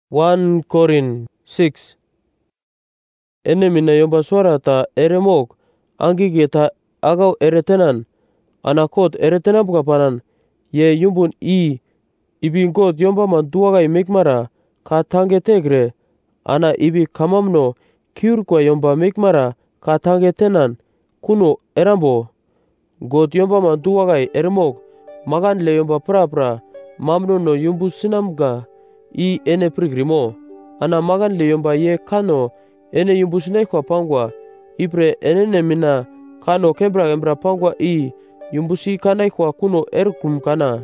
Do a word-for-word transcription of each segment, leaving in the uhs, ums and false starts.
First Korin six. Ene mina yomba suara ta eremok angigi ta agau eretenan anakot eretenan bukapanan ye yumbun i ibi god yomba man duagai mekmara ka tange tegre ana ibi kamamno kiur kwa yomba mekmara ka tange tenan kuno erambo god yomba man duagai eremok magan le yomba pra-pra mamno no yumbu sinamga i ene prigrimo ana magan le yomba ye kano ene yumbu sinai kwa pangwa ipre enene mina kano kembra embra pangwa i yumbu si kanai kwa kuno erkum kana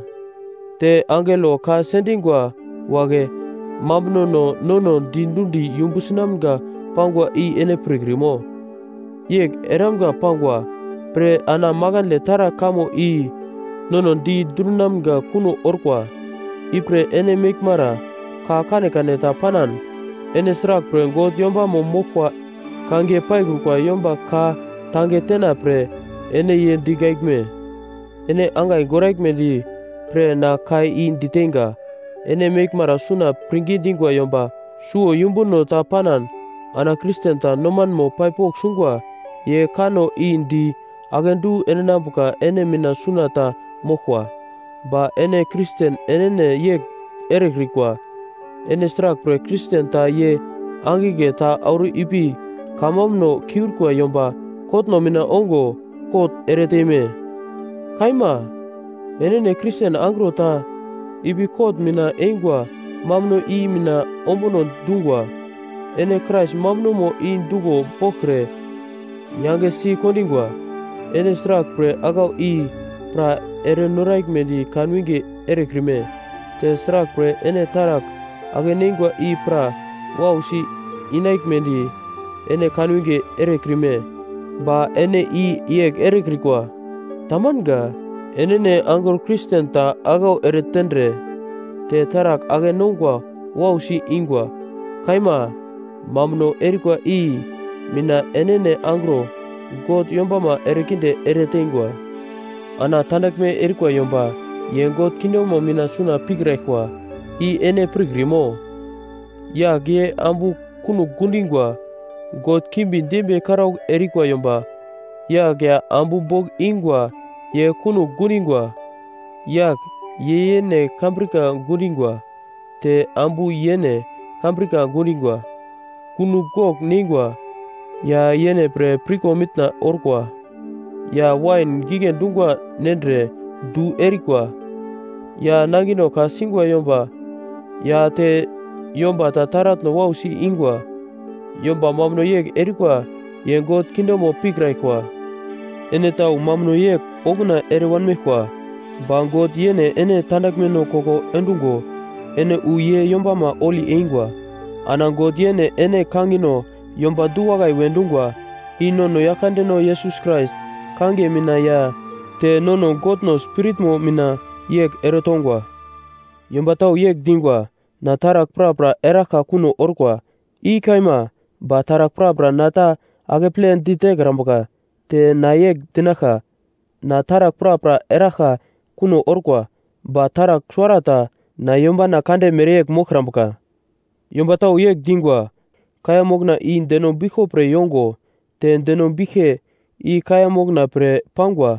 te angelo ka sendingwa wage mamno no nono dindundi yumbu sinamga pangwa i ene prigrimo yek eramga pangwa pre ana magan le tara kamo i nono di durnamga kuno orkwa ipre ene mekmara ka kane kane ta panan ene srak pre god yomba mo mokwa kange paigru kwa yomba ka tange tena pre ene ye digaigme ene angai goraigme di pre na kai in ditenga ene mekmara suna pringi dingwa yomba suo yumbu no ta panan ana kristen ta noman mo paipok sungwa ye kano in di agendu ene nabuka ene mina suna ta mokwa ba ene kristen enene ye erekrikwa ene strak pre kristen ta ye angige ta auru ipi kamamno kiurkwa yomba kotno mina ongo kot ereteme kaima enene kristen angro ta ipi kot mina engwa mamno i mina ombono dungwa ene Christ mamno mo i dugo pokre nyange si kondingwa ene strak pre agau i pra ere noraik medi kanwinge ere krime te strak pre ene tarak age nengwa i pra wow si inaik mendi ene kanwinge ere krime ba ene i yek ere krikwa tamanga ene ne angor kristen ta agau ere tendre te tarak age nongwa wow si ingwa kaima mamno erikwa i mina ene ne angro god yomba ma erekinde ere tengwa ana tanakme erikwa yomba ye god kindomo mina suna pigrekwa i ene prigrimo ya gie ambu kunu gundingwa god kimbi dembe karau erikwa yomba ya gea ambu bog ingwa ye kunu gundingwa yak ye yene kambrika gundingwa te ambu yene kambrika gundingwa kunu gog ningwa ya yene pre priko mitna orkwa ya wine gigen dungwa nendre du erikwa ya nangino ka singwa yomba ya te yomba ta tarat no wau si ingwa yomba mamno yek erikwa ye god kindomo pigraikwa ene tau mamno yek ogna erewan mekwa ba god yene ene tanakmeno koko endungo ene uye yomba ma oli ingwa ana god yene ene kangino yomba duwagai wendungwa ino no yakande no Jesus Christ kange mina ya te nono god no spirit mo mina yek eretongwa yomba tau yek dingwa na tarak pra-pra eraka kuno orkwa i kaima ba tarak pra-pra nata age plen dite gramboka te na yek dinaka na tarak pra-pra eraka kuno orkwa ba tarak suarata na yomba na kande mereyek mokramboka yomba tau yek dingwa kaya mogna i deno biko pre yongo te deno bike i kaya mogna pre pangwa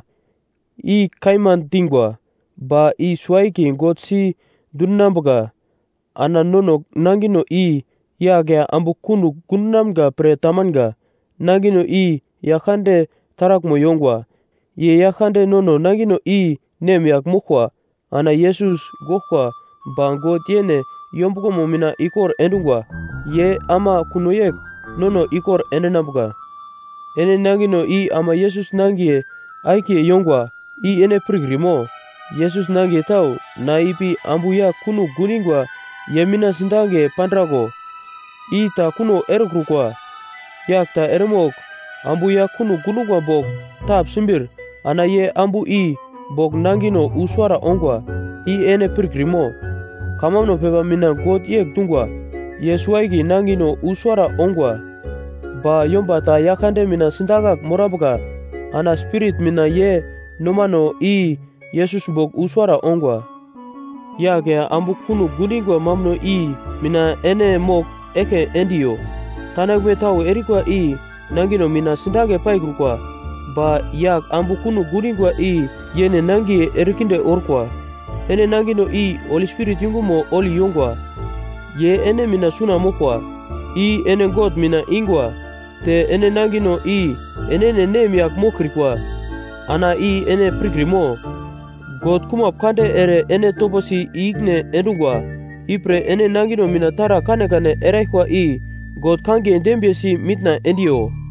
i kaiman dingwa ba i swaiki god si dunnamboka ana nono nangino i yagea ambu kunu gunnamga pre tamanga nangino i yakande tarak mo yongwa ye yakande nono nangino i nem yak mokwa ana Jesus gokwa ba god yene yombuko mo mina ikor endungwa ye ama kuno yek nono ikor endenambuka ene nangino i ama Jesus nangie aike yongwa i ene prigrimo Jesus nangie tau na ipi ambu ya kunu guningwa yemina sindange pandrago i ta kuno erekrukwa yak ta eremok ambu ya kunu gunungwa bok tap simbir ana ye ambu i bok nangino uswara ongwa i ene prigrimo kamamno peba mina god yek dungwa yesuaigi nangino uswara ongwa ba yomba ta yakande mina sindagak morabuka ana spirit mina ye nomano i Jesus bok uswara ongwa yak ya ambu kunu gudingwa mamno i mina ene mok eke endio. Tanakwe tau erikwa i nangino mina sindake paikrukwa. Ba yak ambu kunu gudingwa i yene nangi erikinde orkwa. Ene nangino i Holy Spirit yungumo oli yongwa. Ye ene mina suna mokwa. I ene God mina ingwa. Te ene nangino i enene nem yak mokrikwa. Ana i ene prikrimo. God kumap kande ere ene toposi igne edungwa. Ipre ene nangino mina tara kane kane eraikwa i God kange dembiesi mitna endio.